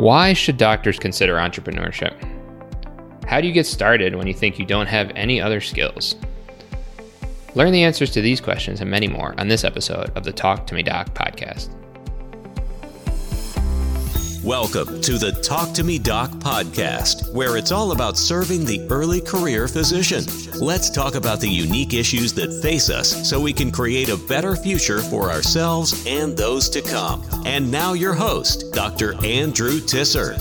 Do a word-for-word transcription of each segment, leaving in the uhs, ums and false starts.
Why should doctors consider entrepreneurship? How do you get started when you think you don't have any other skills? Learn the answers to these questions and many more on this episode of the Talk to Me Doc podcast. Welcome to the Talk to Me Doc podcast, where it's all about serving the early career physician. Let's talk about the unique issues that face us so we can create a better future for ourselves and those to come. And now your host, Doctor Andrew Tisser.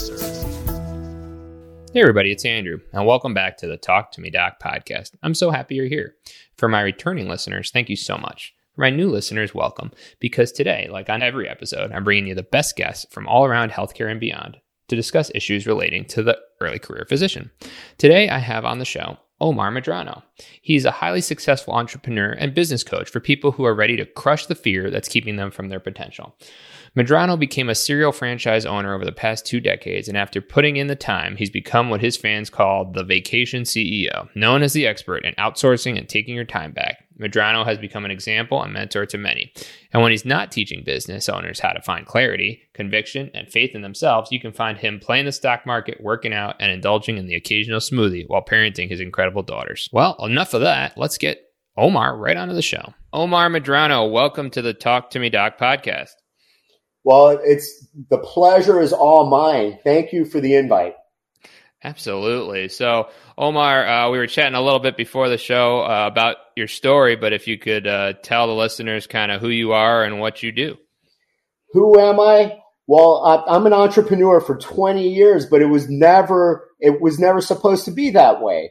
Hey everybody, it's Andrew, and welcome back to the Talk to Me Doc podcast. I'm so happy you're here. For my returning listeners, thank you so much. For my new listeners, welcome, because today, like on every episode, I'm bringing you the best guests from all around healthcare and beyond to discuss issues relating to the early career physician. Today, I have on the show Omar Medrano. He's a highly successful entrepreneur and business coach for people who are ready to crush the fear that's keeping them from their potential. Medrano became a serial franchise owner over the past two decades, and after putting in the time, he's become what his fans call the vacation C E O. Known as the expert in outsourcing and taking your time back, Medrano has become an example and mentor to many. And when he's not teaching business owners how to find clarity, conviction, and faith in themselves, you can find him playing the stock market, working out, and indulging in the occasional smoothie while parenting his incredible daughters. Well, enough of that. Let's get Omar right onto the show. Omar Medrano, welcome to the Talk to Me Doc podcast. Well, it's the pleasure is all mine. Thank you for the invite. Absolutely. So, Omar, uh, we were chatting a little bit before the show uh, about your story, but if you could uh, tell the listeners kind of who you are and what you do. Who am I? Well, I, I'm an entrepreneur for twenty years, but it was never it was never supposed to be that way.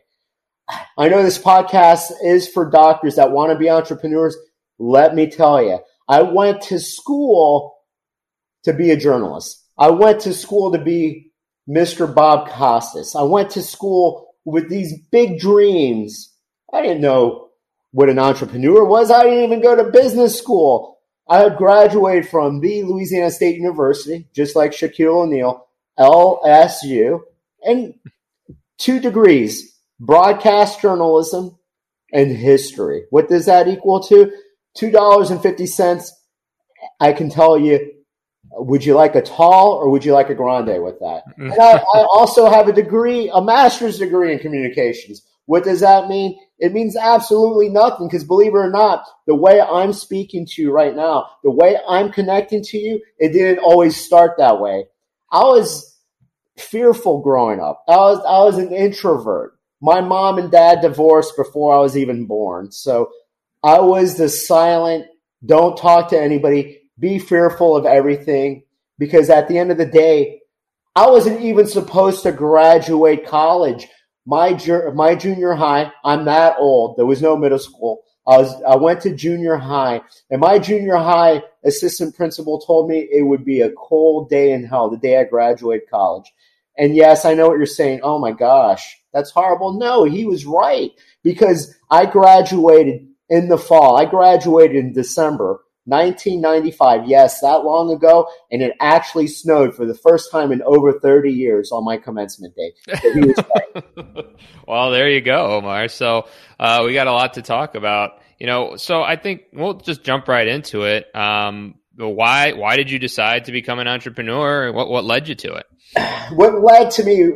I know this podcast is for doctors that want to be entrepreneurs. Let me tell you, I went to school to be a journalist. I went to school to be Mister Bob Costas. I went to school with these big dreams. I didn't know what an entrepreneur was. I didn't even go to business school. I had graduated from the Louisiana State University, just like Shaquille O'Neal, L S U, and two degrees, broadcast journalism and history. What does that equal to? two dollars and fifty cents. I can tell you, would you like a tall or would you like a grande with that? And I, I also have a degree, a master's degree in communications. What does that mean? It means absolutely nothing, because believe it or not, the way I'm speaking to you right now, the way I'm connecting to you, it didn't always start that way. I was fearful growing up. I was, I was an introvert. My mom and dad divorced before I was even born. So I was the silent, don't talk to anybody, be fearful of everything, because at the end of the day, I wasn't even supposed to graduate college. My ju- my junior high, I'm that old. There was no middle school. I was I went to junior high, and my junior high assistant principal told me it would be a cold day in hell the day I graduated college. And yes, I know what you're saying. Oh my gosh, that's horrible. No, he was right, because I graduated in the fall. I graduated in December nineteen ninety-five, yes, that long ago, and it actually snowed for the first time in over thirty years on my commencement day. So he was right. Well, there you go, Omar. So uh, we got a lot to talk about. You know, so I think we'll just jump right into it. Um, why why did you decide to become an entrepreneur? What what led you to it? What led to me?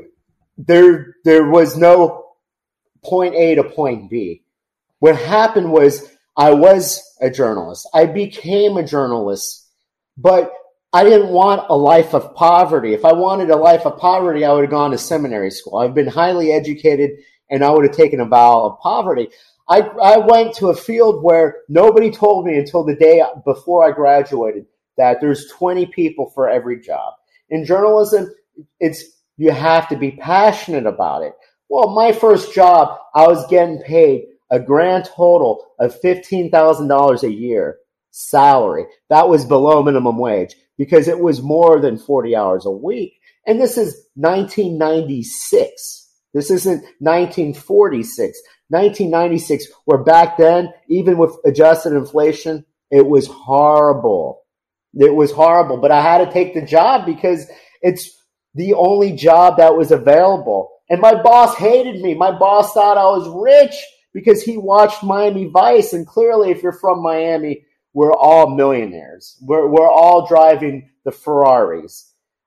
There there was no point A to point B. What happened was, I was a journalist. I became a journalist, but I didn't want a life of poverty. If I wanted a life of poverty, I would have gone to seminary school. I've been highly educated, and I would have taken a vow of poverty. I, I went to a field where nobody told me until the day before I graduated that there's twenty people for every job. In journalism, it's you have to be passionate about it. Well, my first job, I was getting paid a grand total of fifteen thousand dollars a year salary. That was below minimum wage, because it was more than forty hours a week. And this is nineteen ninety-six. This isn't nineteen forty-six. nineteen ninety-six, where back then, even with adjusted inflation, it was horrible. It was horrible. But I had to take the job because it's the only job that was available. And my boss hated me. My boss thought I was rich, because he watched Miami Vice, and clearly if you're from Miami, we're all millionaires. We're, we're all driving the Ferraris.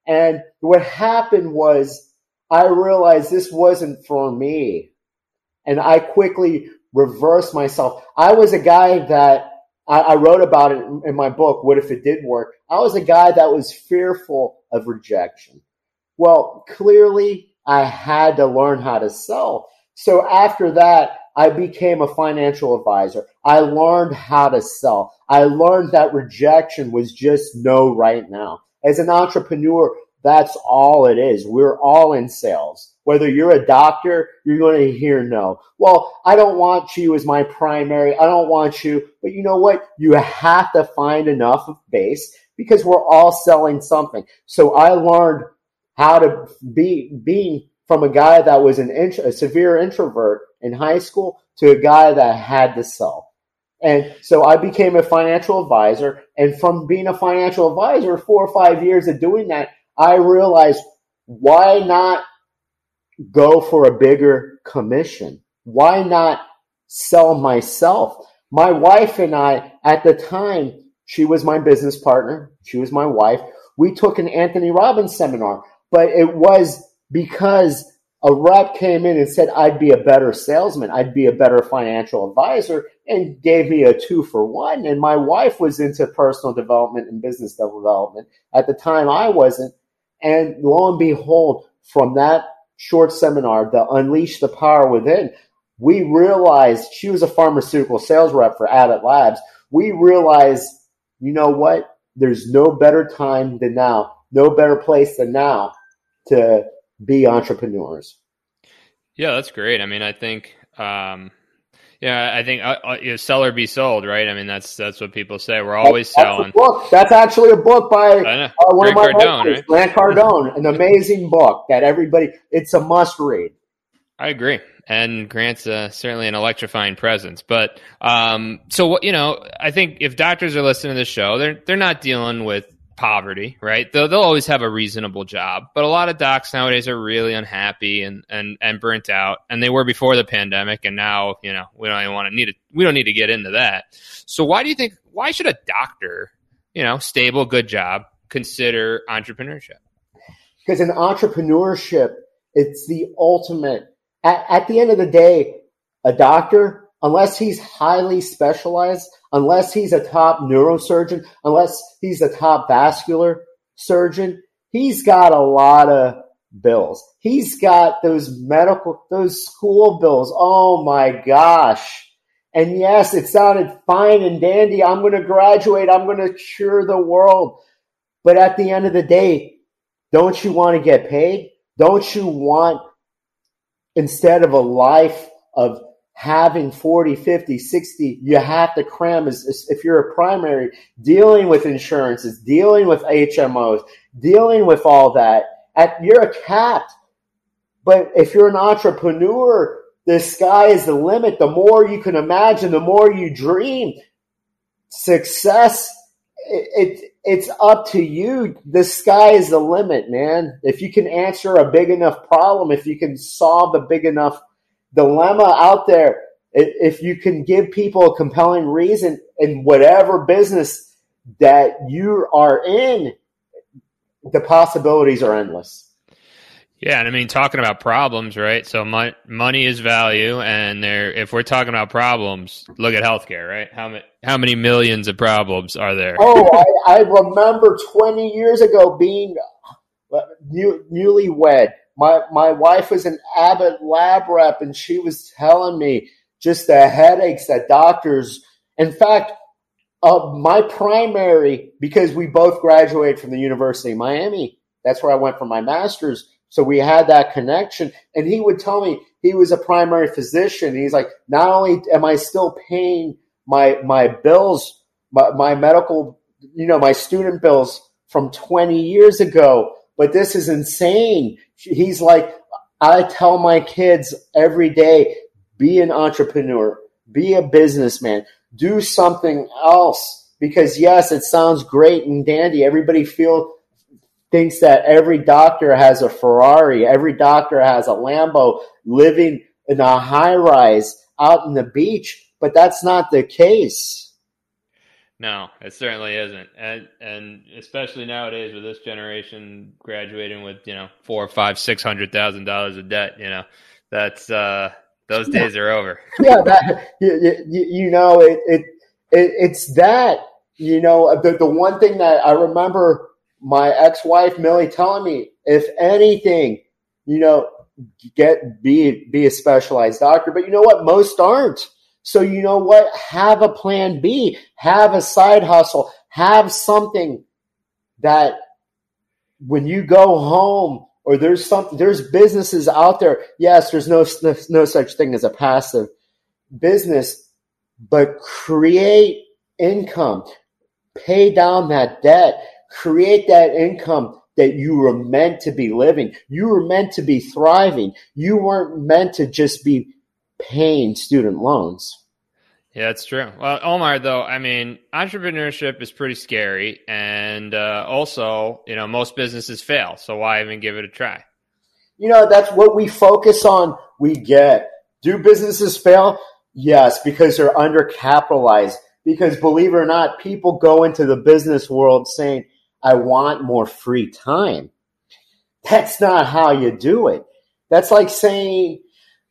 And what happened was I realized this wasn't for me. And I quickly reversed myself. I was a guy that I, I wrote about it in, in my book, What If It Did Work? I was a guy that was fearful of rejection. Well, clearly I had to learn how to sell. So after that, I became a financial advisor. I learned how to sell. I learned that rejection was just no right now. As an entrepreneur, that's all it is. We're all in sales. Whether you're a doctor, you're going to hear no. Well, I don't want you as my primary. I don't want you. But you know what? You have to find enough base because we're all selling something. So I learned how to be, being from a guy that was an int- a severe introvert in high school to a guy that had to sell. And so I became a financial advisor. And from being a financial advisor, four or five years of doing that, I realized, why not go for a bigger commission? Why not sell myself? My wife and I, at the time, she was my business partner. She was my wife. We took an Anthony Robbins seminar, but it was because a rep came in and said I'd be a better salesman, I'd be a better financial advisor, and gave me a two for one. And my wife was into personal development and business development. At the time, I wasn't. And lo and behold, from that short seminar, the Unleash the Power Within, we realized, she was a pharmaceutical sales rep for Abbott Labs. We realized, you know what? There's no better time than now, no better place than now to be entrepreneurs. Yeah, that's great. I mean, I think, um, yeah, I think uh, uh, you know, sell or be sold, right? I mean, that's that's what people say. We're always that's, selling. That's, book. That's actually a book by uh, one Grant of my Cardone, mentors, right? Grant Cardone, an amazing book that everybody, it's a must read. I agree. And Grant's uh, certainly an electrifying presence. But um, so, you know, I think if doctors are listening to this show, they're they're not dealing with poverty, right? They'll, they'll always have a reasonable job. But a lot of docs nowadays are really unhappy and, and, and burnt out. And they were before the pandemic. And now, you know, we don't even want to need it. We don't need to get into that. So why do you think, why should a doctor, you know, stable, good job, consider entrepreneurship? Because in entrepreneurship, it's the ultimate. At, at the end of the day, a doctor, unless he's highly specialized, unless he's a top neurosurgeon, unless he's a top vascular surgeon, he's got a lot of bills. He's got those medical, those school bills. Oh my gosh. And yes, it sounded fine and dandy. I'm going to graduate. I'm going to cure the world. But at the end of the day, don't you want to get paid? Don't you want, instead of a life of having forty, fifty, sixty, you have to cram, as, as if you're a primary, dealing with insurances, dealing with H M Os, dealing with all that. At, you're a capped. But if you're an entrepreneur, the sky is the limit. The more you can imagine, the more you dream. Success, it, it it's up to you. The sky is the limit, man. If you can answer a big enough problem, if you can solve a big enough dilemma out there, if you can give people a compelling reason in whatever business that you are in, the possibilities are endless. Yeah, and I mean, talking about problems, right? So mo- money is value, and there. If we're talking about problems, look at healthcare, right? How many how many millions of problems are there? Oh, I, I remember twenty years ago being new, newlywed. My my wife was an Abbott lab rep, and she was telling me just the headaches that doctors. In fact, uh, my primary, because we both graduated from the University of Miami. That's where I went for my master's. So we had that connection, and he would tell me he was a primary physician. He's like, not only am I still paying my my bills, my, my medical, you know, my student bills from twenty years ago, but this is insane. He's like, I tell my kids every day, be an entrepreneur, be a businessman, do something else. Because yes, it sounds great and dandy. Everybody feel thinks that every doctor has a Ferrari, every doctor has a Lambo, living in a high rise out in the beach, but that's not the case. No, it certainly isn't. And and especially nowadays with this generation graduating with, you know, four or five, six hundred thousand dollars of debt, you know, that's uh those days are over. Yeah, that you, you, you know, it, it it it's that, you know, the the one thing that I remember my ex-wife Millie telling me, if anything, you know, get be be a specialized doctor, but you know what? Most aren't. So you know what? Have a plan B, have a side hustle, have something that when you go home or there's something, there's businesses out there. Yes, there's no, no such thing as a passive business, but create income, pay down that debt, create that income that you were meant to be living. You were meant to be thriving. You weren't meant to just be paying student loans. Yeah, that's true. Well, Omar, though, I mean, entrepreneurship is pretty scary. And uh, also, you know, most businesses fail. So why even give it a try? You know, that's what we focus on. We get. Do businesses fail? Yes, because they're undercapitalized. Because believe it or not, people go into the business world saying, I want more free time. That's not how you do it. That's like saying,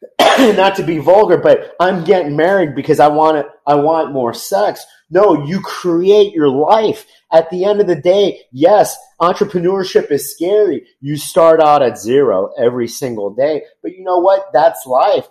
not to be vulgar, but I'm getting married because I want it, I want more sex. No, you create your life. At the end of the day, yes, entrepreneurship is scary. You start out at zero every single day, but you know what? That's life.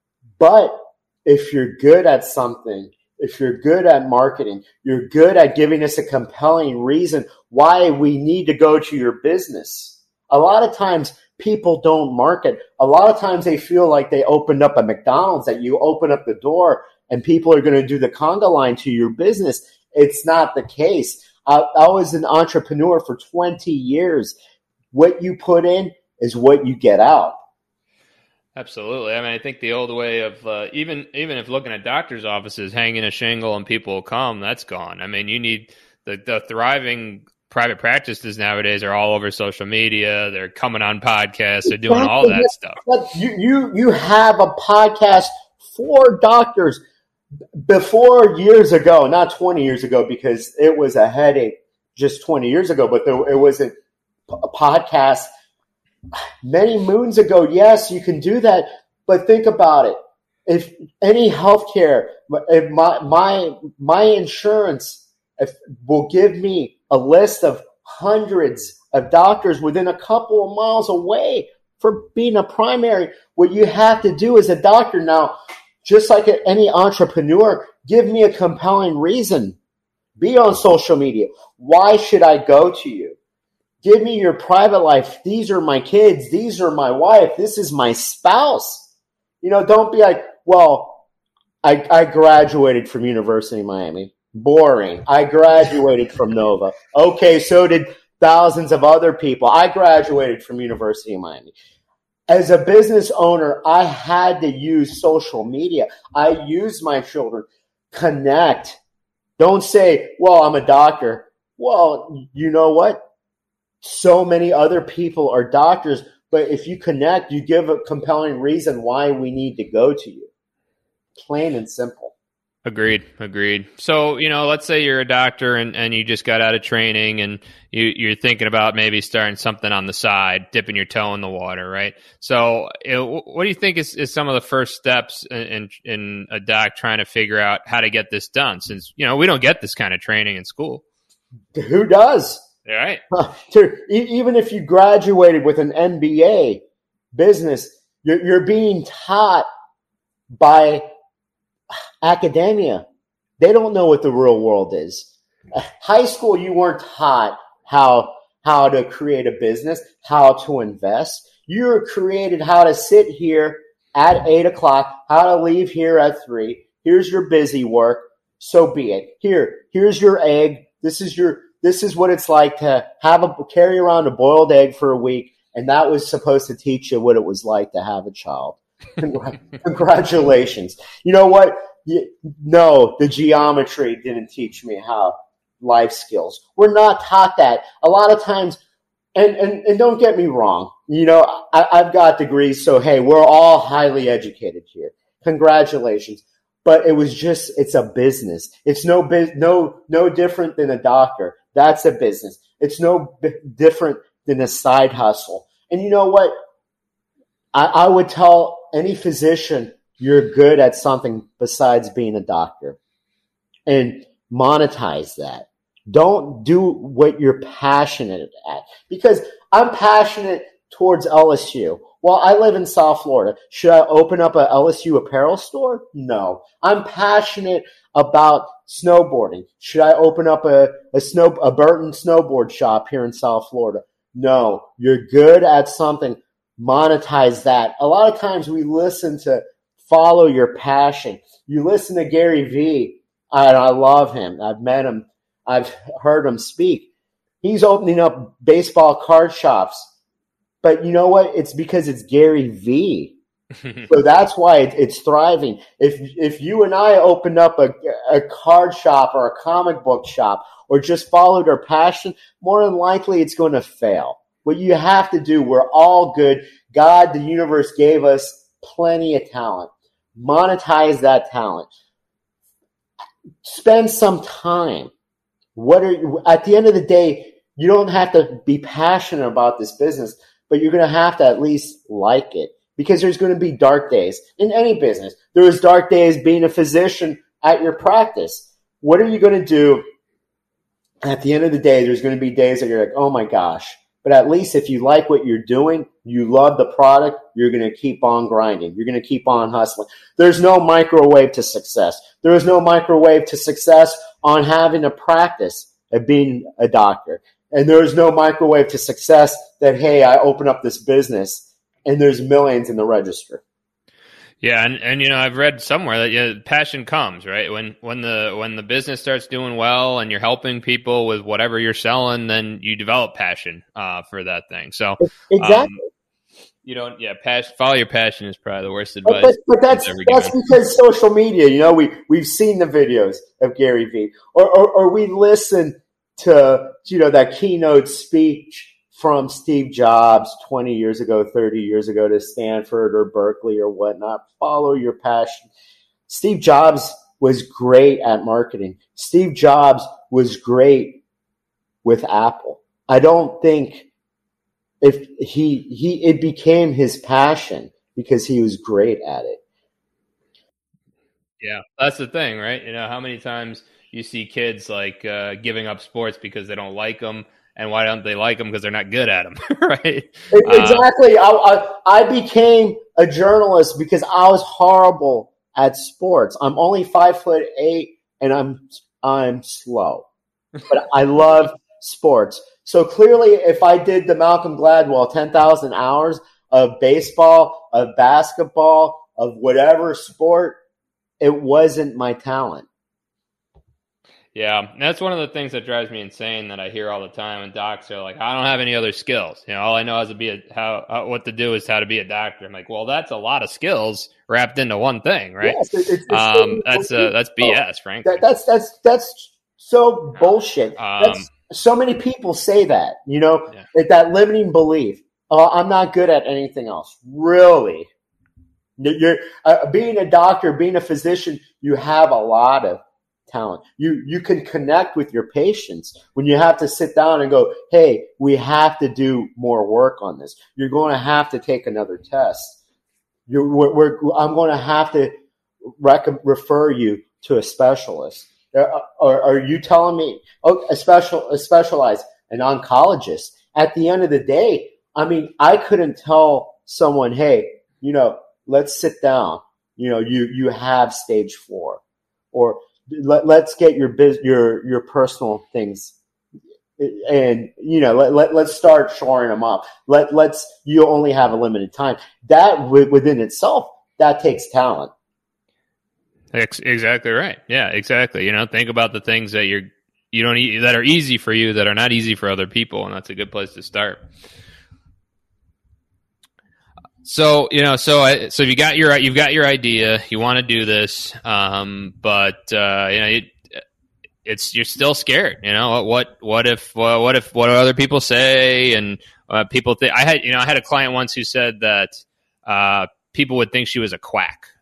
But if you're good at something, if you're good at marketing, you're good at giving us a compelling reason why we need to go to your business. A lot of times people don't market. A lot of times they feel like they opened up a McDonald's, that you open up the door and people are going to do the conga line to your business. It's not the case. I, I was an entrepreneur for twenty years. What you put in is what you get out. Absolutely. I mean, I think the old way of uh, even even if looking at doctors' offices, hanging a shingle and people will come, that's gone. I mean, you need the, the thriving private practices nowadays are all over social media. They're coming on podcasts. They're doing all that stuff. You, you, you have a podcast for doctors. Before years ago, not twenty years ago, because it was a headache just twenty years ago, but there, it was a, a podcast many moons ago. Yes, you can do that, but think about it. If any healthcare, if my my my insurance if, will give me a list of hundreds of doctors within a couple of miles away for being a primary, what you have to do as a doctor now, just like any entrepreneur, give me a compelling reason. Be on social media. Why should I go to you? Give me your private life. These are my kids. These are my wife. This is my spouse. You know, don't be like, well, I, I graduated from University of Miami. Boring. I graduated from Nova. Okay, so did thousands of other people. I graduated from University of Miami. As a business owner, I had to use social media. I use my children. Connect. Don't say, well, I'm a doctor. Well, you know what? So many other people are doctors, but if you connect, you give a compelling reason why we need to go to you. Plain and simple. Agreed. Agreed. So, you know, let's say you're a doctor and, and you just got out of training and you, you're thinking about maybe starting something on the side, dipping your toe in the water, right? So you know, what do you think is, is some of the first steps in, in, in a doc trying to figure out how to get this done? Since, you know, we don't get this kind of training in school. Who does? All right. Even if you graduated with an M B A business, you're, you're being taught by academia. They don't know what the real world is. High school, you weren't taught how how to create a business, how to invest. You were created how to sit here at eight o'clock, how to leave here at three. Here's your busy work. So be it. Here, here's your egg. This is your this is what it's like to have a carry around a boiled egg for a week, and that was supposed to teach you what it was like to have a child. Congratulations. You know what? No, the geometry didn't teach me how life skills. We're not taught that. A lot of times, and, and, and don't get me wrong, you know, I, I've got degrees, so hey, we're all highly educated here. Congratulations. but it was just, it's a business. It's no, no, no different than a doctor. That's a business. It's no b- different than a side hustle. And you know what? I, I would tell any physician, you're good at something besides being a doctor, and monetize that. Don't do what you're passionate at, because I'm passionate towards L S U. Well, I live in South Florida. Should I open up a L S U apparel store? No. I'm passionate about snowboarding. Should I open up a, a snow, a Burton snowboard shop here in South Florida? No. You're good at something. Monetize that. A lot of times we listen to follow your passion. You listen to Gary Vee, and I love him. I've met him. I've heard him speak. He's opening up baseball card shops. But you know what? It's because it's Gary Vee. So that's why it, it's thriving. If if you and I opened up a, a card shop or a comic book shop or just followed our passion, more than likely it's going to fail. What you have to do, we're all good. God, the universe gave us plenty of talent. Monetize that talent. Spend some time. What are you, at the end of the day, you don't have to be passionate about this business, but you're going to have to at least like it, because there's going to be dark days in any business. There's dark days being a physician at your practice. What are you going to do? At the end of the day, there's going to be days that you're like, oh my gosh. But at least if you like what you're doing, you love the product, you're going to keep on grinding. You're going to keep on hustling. There's no microwave to success. There is no microwave to success on having a practice of being a doctor. And there is no microwave to success that, hey, I open up this business and there's millions in the register. Yeah, and, and you know, I've read somewhere that yeah, passion comes, right? When when the when the business starts doing well and you're helping people with whatever you're selling, then you develop passion uh, for that thing. So exactly. Um, you don't, yeah, passion, follow your passion is probably the worst advice. But, but, but that's that's because social media, you know, we, we've seen the videos of Gary Vee, or, or, or we listen to, you know, that keynote speech from Steve Jobs twenty years ago, thirty years ago to Stanford or Berkeley or whatnot. Follow your passion. Steve Jobs was great at marketing. Steve Jobs was great with Apple. I don't think if he, he, it became his passion because he was great at it. Yeah, that's the thing, right? You know, how many times you see kids like uh, giving up sports because they don't like them. And why don't they like them? Because they're not good at them, right? Exactly. Uh, I, I I became a journalist because I was horrible at sports. I'm only five foot eight, and I'm I'm slow, but I love sports. So clearly, if I did the Malcolm Gladwell ten thousand hours of baseball, of basketball, of whatever sport, it wasn't my talent. Yeah, that's one of the things that drives me insane that I hear all the time. And docs are like, I don't have any other skills. You know, all I know is to be a, how, how what to do is how to be a doctor. I'm like, well, that's a lot of skills wrapped into one thing, right? Yes, it's, it's, um, that's uh, that's B S, frankly. That, that's that's that's so bullshit. Um, that's, so many people say that. You know, yeah. that limiting belief. Oh, I'm not good at anything else. Really, you're uh, being a doctor, being a physician. You have a lot of talent. You you can connect with your patients when you have to sit down and go, hey, we have to do more work on this. You're going to have to take another test. You're, we're, we're, I'm going to have to rec- refer you to a specialist. Are, are, are you telling me, oh, a special, a specialized, an oncologist? At the end of the day, I mean, I couldn't tell someone, hey, you know, let's sit down. You know, you you have stage four, or Let, let's get your biz, your your personal things, and you know let, let let's start shoring them up. Let let's you only have a limited time. That within itself, that takes talent. Exactly right. Yeah, exactly. You know, think about the things that you're you don't that are easy for you that are not easy for other people, and that's a good place to start. So, you know, so I, so you got your, you've got your idea, you want to do this, um, but, uh, you know, it, it's, you're still scared, you know, what, what if, well, what if, what do other people say? And, uh, people think, I had, you know, I had a client once who said that, uh, people would think she was a quack.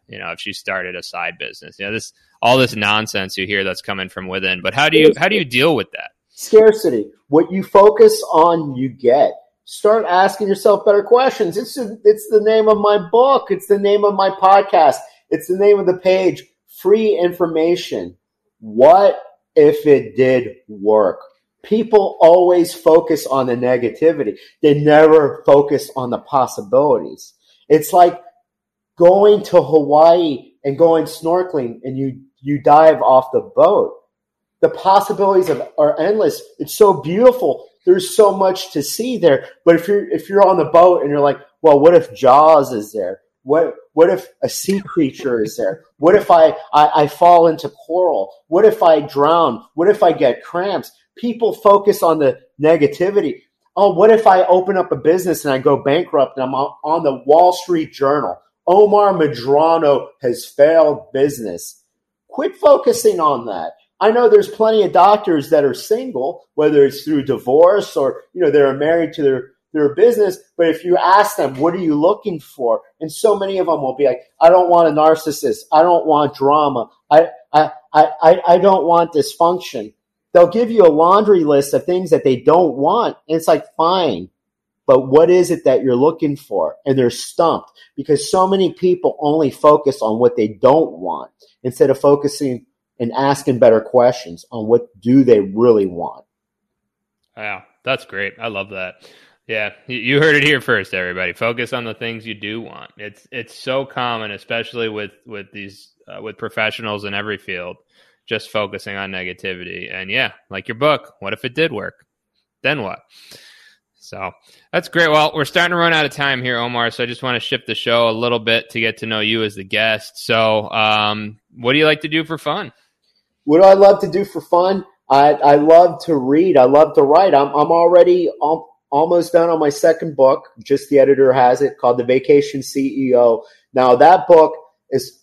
you know, if she started a side business, you know, this, all this nonsense you hear that's coming from within. But how do you, how do you deal with that? Scarcity. What you focus on, you get. Start asking yourself better questions. It's it's the name of my book. It's the name of my podcast. It's the name of the page. Free information. What if it did work? People always focus on the negativity. They never focus on the possibilities. It's like going to Hawaii and going snorkeling and you, you dive off the boat. The possibilities of, are endless. It's so beautiful. There's so much to see there. But if you're if you're on the boat and you're like, well, what if Jaws is there? What what if a sea creature is there? What if I, I, I fall into coral? What if I drown? What if I get cramps? People focus on the negativity. Oh, what if I open up a business and I go bankrupt and I'm on the Wall Street Journal? Omar Medrano has failed business. Quit focusing on that. I know there's plenty of doctors that are single, whether it's through divorce or, you know, they're married to their, their business. But if you ask them, what are you looking for? And so many of them will be like, I don't want a narcissist. I don't want drama. I, I, I, I don't want dysfunction. They'll give you a laundry list of things that they don't want. And it's like, fine. But what is it that you're looking for? And they're stumped because so many people only focus on what they don't want instead of focusing and asking better questions on what do they really want. Wow, that's great. I love that. Yeah, you heard it here first, everybody. Focus on the things you do want. It's it's so common, especially with with these uh, with professionals in every field, just focusing on negativity. And yeah, like your book, what if it did work? Then what? So that's great. Well, we're starting to run out of time here, Omar. So I just want to shift the show a little bit to get to know you as the guest. So um, what do you like to do for fun? What do I love to do for fun? I, I love to read. I love to write. I'm, I'm already al- almost done on my second book. Just the editor has it, called The Vacation C E O. Now that book is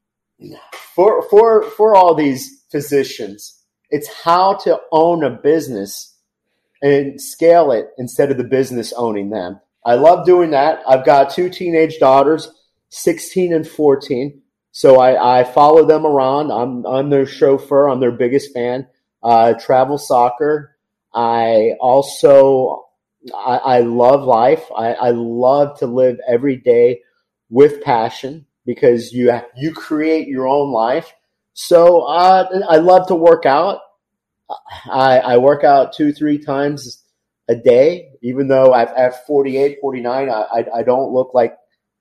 for for for all these physicians. It's how to own a business and scale it instead of the business owning them. I love doing that. I've got two teenage daughters, sixteen and fourteen. So I, I follow them around. I'm, I'm their chauffeur. I'm their biggest fan. Uh, travel soccer. I also, I, I love life. I, I love to live every day with passion because you, you create your own life. So, uh, I love to work out. I, I work out two, three times a day, even though I've, at forty-eight, forty-nine, I, I, I don't look like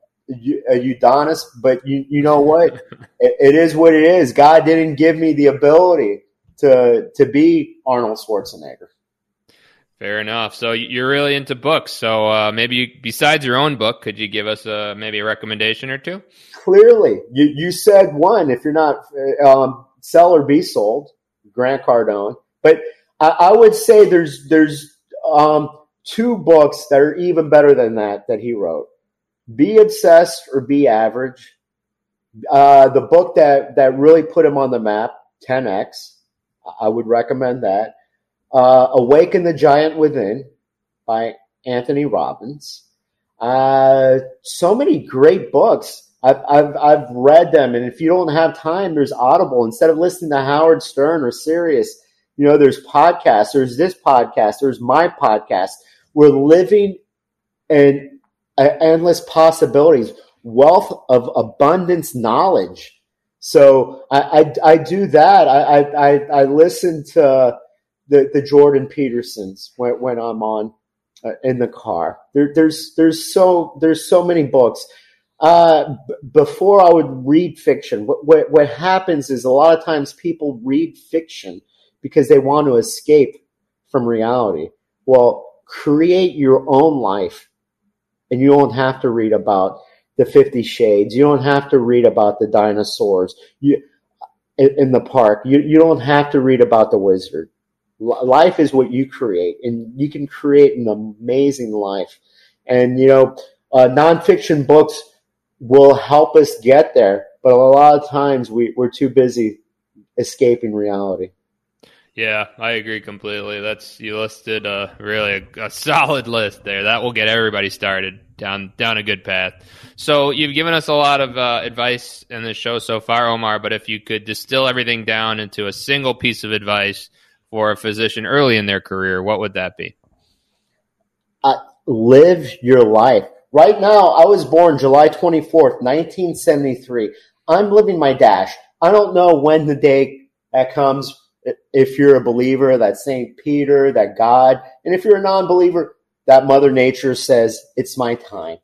a Udonis, but you you know what? it, it is what it is. God didn't give me the ability to to be Arnold Schwarzenegger. Fair enough. So you're really into books. So uh, maybe you, besides your own book, could you give us a, maybe a recommendation or two? Clearly, you you said one. If you're not um, sell or be sold, Grant Cardone. But I, I would say there's there's um, two books that are even better than that that he wrote. Be Obsessed or Be Average. Uh, the book that, that really put him on the map, ten X. I would recommend that. Uh, Awaken the Giant Within by Anthony Robbins. Uh, so many great books. I've, I've, I've read them. And if you don't have time, there's Audible. Instead of listening to Howard Stern or Sirius, you know, there's podcasts. There's this podcast. There's my podcast. We're living in endless possibilities, wealth of abundance knowledge. So I, I, I do that. I, I, I listen to the, the Jordan Petersons when, when I'm on uh, in the car. There, there's, there's so, there's so many books. Uh, b- before I would read fiction, what, what, what happens is a lot of times people read fiction because they want to escape from reality. Well, create your own life. And you don't have to read about the Fifty Shades. You don't have to read about the dinosaurs you, in, in the park. You, you don't have to read about the wizard. Life is what you create, and you can create an amazing life. And, you know, uh, nonfiction books will help us get there, but a lot of times we, we're too busy escaping reality. Yeah, I agree completely. That's you listed a really a, a solid list there. That will get everybody started. down down a good path. So you've given us a lot of uh, advice in this show so far, Omar, but if you could distill everything down into a single piece of advice for a physician early in their career, what would that be? Uh, live your life. Right now, I was born July twenty-fourth, nineteen seventy-three. I'm living my dash. I don't know when the day that comes, if you're a believer, that Saint Peter, that God, and if you're a non-believer, that Mother Nature says, it's my time.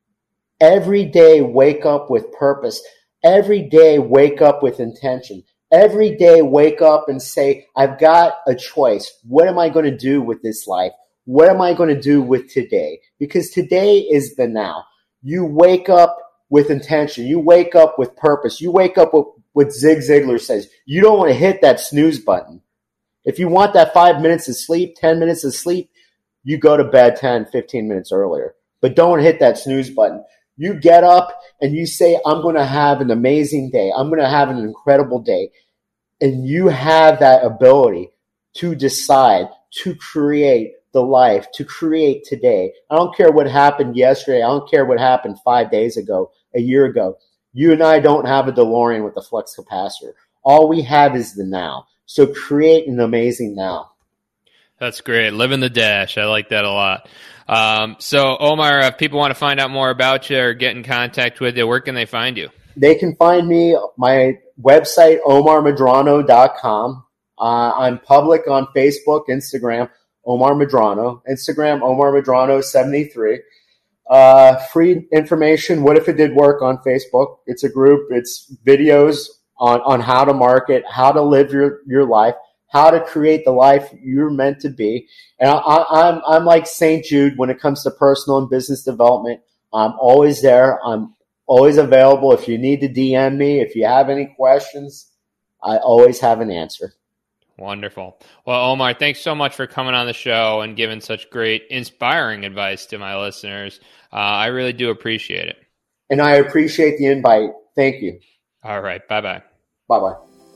Every day, wake up with purpose. Every day, wake up with intention. Every day, wake up and say, I've got a choice. What am I going to do with this life? What am I going to do with today? Because today is the now. You wake up with intention. You wake up with purpose. You wake up with what Zig Ziglar says. You don't want to hit that snooze button. If you want that five minutes of sleep, ten minutes of sleep, you go to bed ten, fifteen minutes earlier. But don't hit that snooze button. You get up and you say, I'm going to have an amazing day. I'm going to have an incredible day. And you have that ability to decide, to create the life, to create today. I don't care what happened yesterday. I don't care what happened five days ago, a year ago. You and I don't have a DeLorean with a flux capacitor. All we have is the now. So create an amazing now. That's great. Living the dash. I like that a lot. Um, so, Omar, if people want to find out more about you or get in contact with you, where can they find you? They can find me, my website, omar madrano dot com. Uh, I'm public on Facebook, Instagram, Omar Madrano. Instagram, Omar Madrano seventy-three. Uh, free information. What if it did work on Facebook? It's a group. It's videos on, on how to market, how to live your, your life, how to create the life you're meant to be. And I, I, I'm, I'm like Saint Jude when it comes to personal and business development. I'm always there. I'm always available. If you need to D M me, if you have any questions, I always have an answer. Wonderful. Well, Omar, thanks so much for coming on the show and giving such great, inspiring advice to my listeners. Uh, I really do appreciate it. And I appreciate the invite. Thank you. All right. Bye-bye. Bye-bye.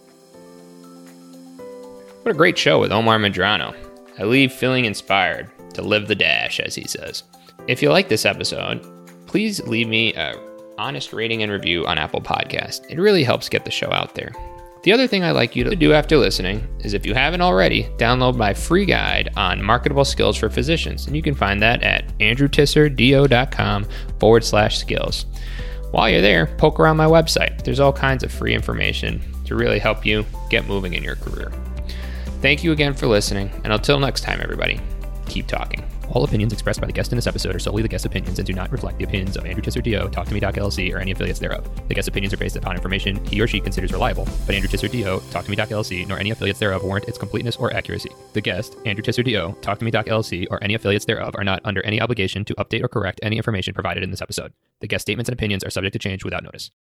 What a great show with Omar Madrano. I leave feeling inspired to live the dash, as he says. If you like this episode, please leave me an honest rating and review on Apple Podcast. It really helps get the show out there. The other thing I'd like you to do after listening is, if you haven't already, download my free guide on marketable skills for physicians. And you can find that at andrewtisserdo.com forward slash skills. While you're there, poke around my website. There's all kinds of free information to really help you get moving in your career. Thank you again for listening, and until next time, everybody, keep talking. All opinions expressed by the guest in this episode are solely the guest's opinions and do not reflect the opinions of Andrew Tisser D O, Talk to Me Doc L L C, or any affiliates thereof. The guest's opinions are based upon information he or she considers reliable, but Andrew Tisser D O, Talk to Me Doc L L C, nor any affiliates thereof warrant its completeness or accuracy. The guest, Andrew Tisser D O, Talk to Me Doc L L C, or any affiliates thereof are not under any obligation to update or correct any information provided in this episode. The guest statements and opinions are subject to change without notice.